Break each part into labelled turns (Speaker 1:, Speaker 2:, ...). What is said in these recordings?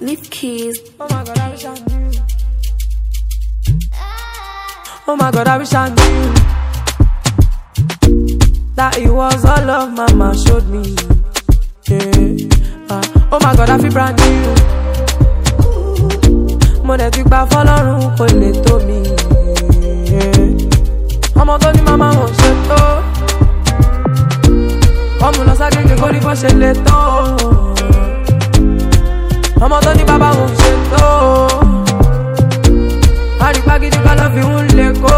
Speaker 1: Leaf keys.
Speaker 2: Oh my God, I wish I knew. Oh my God, I wish I knew that it was all love mama showed me. Yeah. Oh my God, I feel brand new. Mo dẹ̀ ti gbà fọ́lọ́run kò lè tó mi. Ọmọ tó ní màmá wọn ṣe tó. Ọmọ lọ ságége kó ní bó ṣe lè tó. Ọmọ tó ní bàbá wọn ṣe tó. Àrígbá gidi kan ló fi ń lè kó.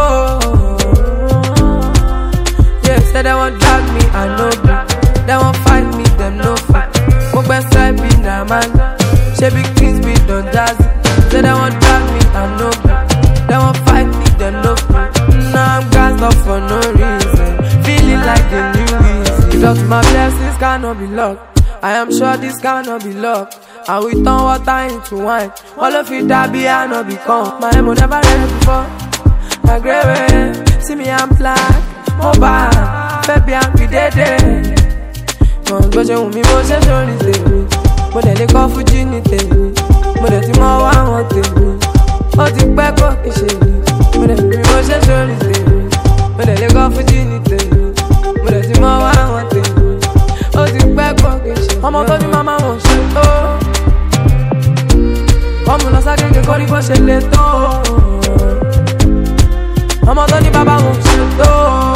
Speaker 2: Yeah, say they won't drag me, I know that. They won't fight me, them no fight. Mo gbẹ́sẹ̀ bí na man. Ṣé big things be done jazzy. Say they won't drag me, I know that. They won't fight me, them no fight. Now I'm gassed up for no reason. Feeling like the new easy. Because my blessings cannot be locked. I am sure this cannot be luck. And we turn water into wine. All of it that be I not become. My emo never read it before. My grave, see me I'm black. Mobile, baby I'm dead. Mo ṣe wù mí mo ṣe sórí tèmi. Mo dẹ̀ lè kọ́ fújì ní tèmi. Mo dẹ̀ ti mọ wá wọn tèmi. Ó ti pẹ́ kó kì í ṣe mi. Mo dẹ̀ wù mí mo ṣe sórí tèmi. Mo dẹ̀ lè kọ́ fújì ní tèmi. Mo dẹ̀ ti mọ wá wọn tèmi. Ó ti pẹ́ kó kì í ṣe mi. Ọmọ tó ní màmá wọn ṣe tó. Ọmọ lọ ságége kó ní bó ṣe lè tó. Ọmọ tó ní bàbá wọn ṣe tó.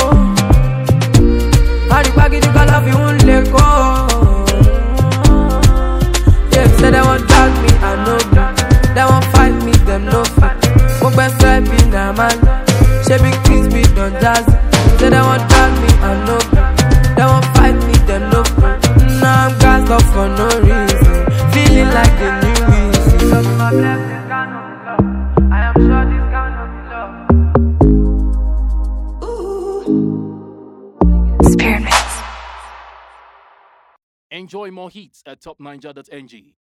Speaker 2: Àrígbá gidi kan ló fi ń lè kó. Yeah, say they won't drag me, I know that. They won't fight me, them no fight. Mo gbẹ́sẹ̀ bí na man. Ṣé big things be done jazzy. Say they won't drag me, I know that. They won't fight me, them no fight. Now I'm gassed up for no reason. Feeling like the new easy. Cause my blessings cannot be love. I am sure this cannot be love.
Speaker 1: Spearmint.
Speaker 3: Enjoy more hits at topninja.ng.